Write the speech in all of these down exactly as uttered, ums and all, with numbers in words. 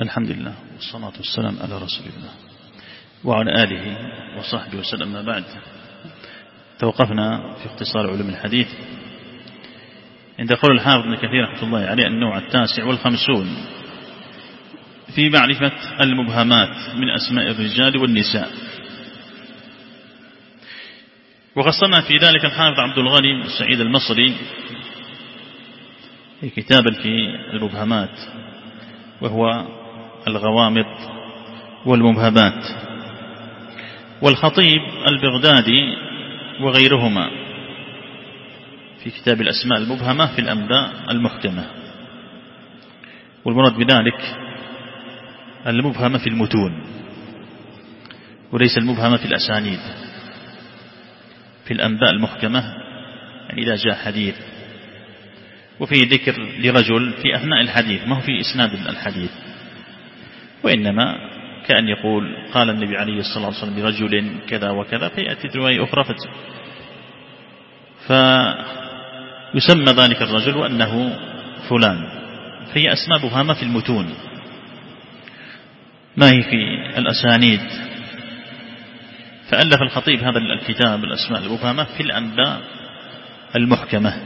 الحمد لله والصلاة والسلام على رسول الله وعلى آله وصحبه وسلم. ما بعد، توقفنا في اختصار علوم الحديث عند قول الحافظ ابن كثير رحمه الله عليه النوع التاسع والخمسون في معرفة المبهمات من أسماء الرجال والنساء. وقصنا في ذلك الحافظ عبد الغني بن سعيد المصري في كتابا في المبهمات وهو الغوامض والمبهمات، والخطيب البغدادي وغيرهما في كتاب الأسماء المبهمة في الأنباء المحكمة. والمراد بذلك المبهمة في المتون وليس المبهمة في الأسانيد. في الأنباء المحكمة يعني إذا جاء حديث وفي ذكر لرجل في أثناء الحديث، ما هو في إسناد الحديث، وإنما كأن يقول قال النبي عليه الصلاة والسلام لرجل كذا وكذا، فيأتي رواية أخرى فيسمى ذلك الرجل وأنه فلان، فهي أسماء مبهمة في المتون ما هي في الأسانيد. فألف الخطيب هذا الكتاب الأسماء المبهمة في الأنباء المحكمة،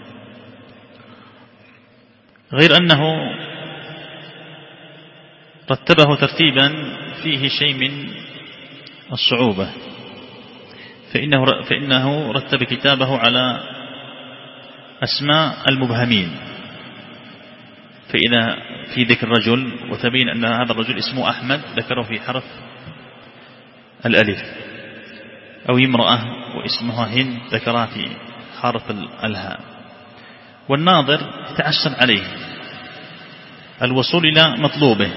غير أنه رتبه ترتيبا فيه شيء من الصعوبة، فإنه, فإنه رتب كتابه على أسماء المبهمين. فإذا في ذكر رجل وتبين أن هذا الرجل اسمه أحمد ذكره في حرف الألف، أو امرأة واسمها هند ذكرها في حرف الهاء، والناظر يتعسر عليه الوصول إلى مطلوبه،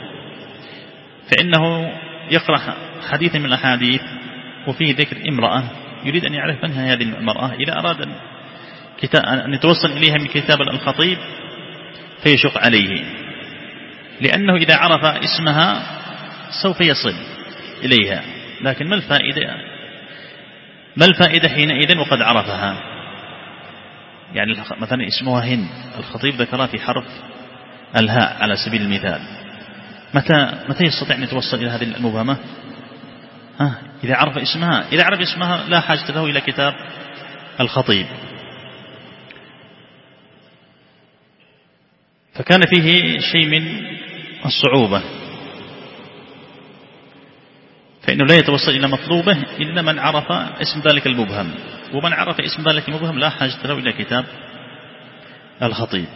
فإنه يقرأ حديثا من الأحاديث وفيه ذكر امرأة يريد أن يعرف من هذه المرأة إذا أراد أن يتوصل إليها من كتاب الخطيب فيشق عليه، لأنه إذا عرف اسمها سوف يصل إليها. لكن ما الفائدة ما الفائدة حينئذ وقد عرفها؟ يعني مثلا اسمها هند، الخطيب ذكرها في حرف الهاء على سبيل المثال، متى متى يستطيع أن يتوصل إلى هذه المبهمة؟ ها إذا عرف اسمها إذا عرف اسمها لا حاجة له إلى كتاب الخطيب. فكان فيه شيء من الصعوبة، فإنه لا يتوصل إلى مطلوبه إلا من عرف اسم ذلك المبهم، ومن عرف اسم ذلك المبهم لا حاجة له إلى كتاب الخطيب.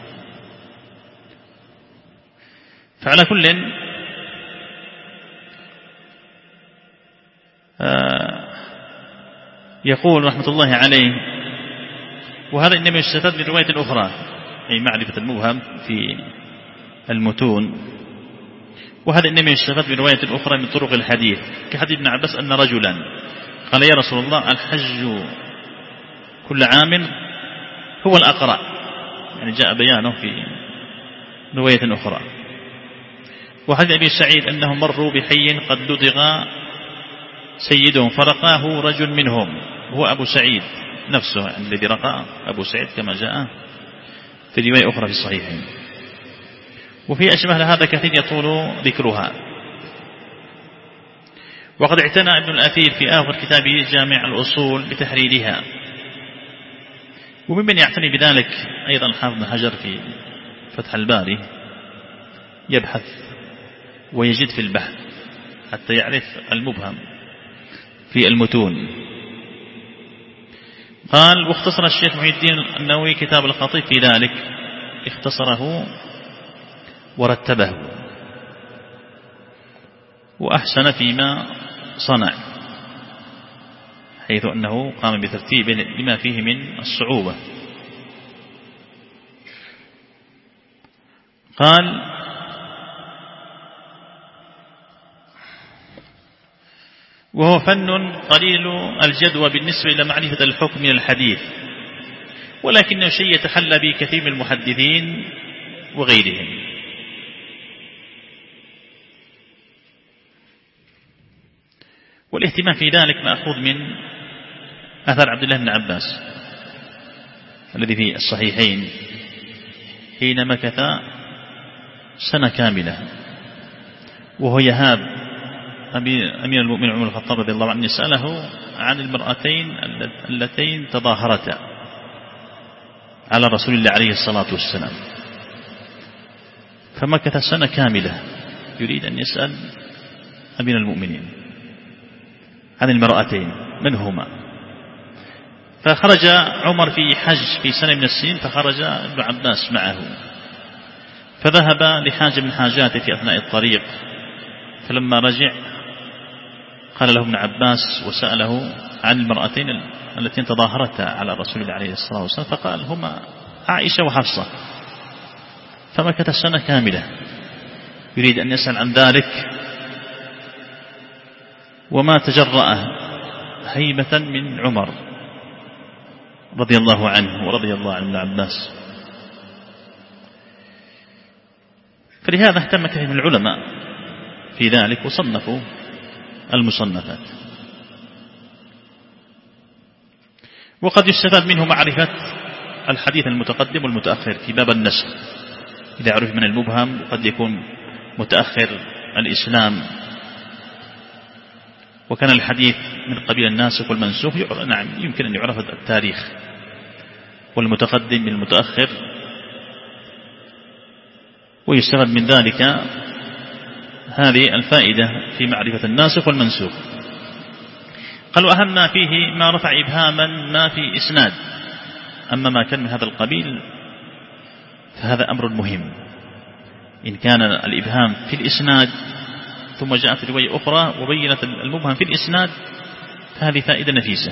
فعلى كل يقول رحمة الله عليه، وهذا إنما يستفاد من رواية أخرى، أي معرفة المبهم في المتون، وهذا إنما يستفاد من رواية أخرى من طرق الحديث، كحديث ابن عباس أن رجلا قال يا رسول الله الحج كل عام هو الأقرأ، يعني جاء بيانه في رواية أخرى. وحديث أبي سعيد أنهم مروا بحي قد لدغ سيدهم فرقاه رجل منهم، هو أبو سعيد نفسه يعني الذي رقى أبو سعيد كما جاء في رواية أخرى في الصحيحين. وفي أشبه لهذا كثير يطول ذكرها. وقد اعتنى ابن الأثير في آخر كتابه جامع الأصول بتحريرها، وممن يعتني بذلك أيضا حافظ بن حجر في فتح الباري، يبحث ويجد في البحث حتى يعرف المبهم في المتون. قال واختصر الشيخ محي الدين النووي كتاب الخطيب في ذلك، اختصره ورتبه وأحسن فيما صنع، حيث أنه قام بترتيبه لما فيه من الصعوبة. قال وهو فن قليل الجدوى بالنسبة إلى معرفة الحكم من الحديث، ولكنه شيء يتحلى به كثير من المحدثين وغيرهم. والاهتمام في ذلك مأخوذ من أثر عبد الله بن عباس الذي في الصحيحين حين مكث سنة كاملة وهو يهاب أمير المؤمنين عمر الخطاب رضي الله عنه سأله عن المرأتين اللتين تظاهرتا على رسول الله عليه الصلاة والسلام، فمكث سنة كاملة يريد أن يسأل أمير المؤمنين عن المرأتين من هما. فخرج عمر في حج في سنة من السنين، فخرج ابن عباس معه، فذهب لحاجة من حاجاته في أثناء الطريق، فلما رجع قال له ابن عباس وسأله عن المرأتين التي تظاهرتا على رسول الله عليه الصلاة والسلام، فقال هما عائشة وحفصة. فمكث سنة كاملة يريد أن يسأل عن ذلك، وما تجرأ هيبة من عمر رضي الله عنه ورضي الله عن ابن عباس. فلهذا اهتم كثير من العلماء في ذلك وصنفوا المصنفات. وقد يستفاد منه معرفة الحديث المتقدم والمتأخر في باب النسخ، إذا عرف من المبهم وقد يكون متأخر الإسلام، وكان الحديث من قبيل الناسخ والمنسوخ نعم يمكن أن يعرف التاريخ، والمتقدم من المتأخر، ويستفاد من ذلك هذه الفائدة في معرفة الناسخ والمنسوخ. قالوا أهم ما فيه ما رفع إبهاما ما في إسناد، أما ما كان من هذا القبيل فهذا أمر مهم. إن كان الإبهام في الإسناد ثم جاءت رواية أخرى وبينت المبهم في الإسناد فهذه فائدة نفيسة.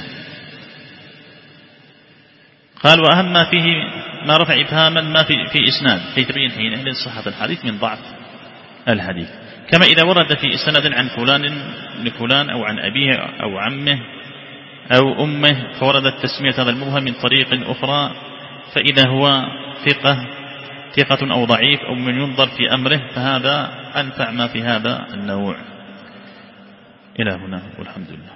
قال وأهم ما فيه ما رفع إبهاما ما في, في إسناد، كي تبين حينئذ صحة الحديث من ضعف الحديث. كما إذا ورد في إسناد عن فلان لفلان أو عن أبيه أو عمه أو أمه، فوردت تسمية هذا المبهم من طريق أخرى، فإذا هو ثقة ثقة أو ضعيف أو من ينظر في أمره، فهذا أنفع ما في هذا النوع. إلى هنا والحمد لله.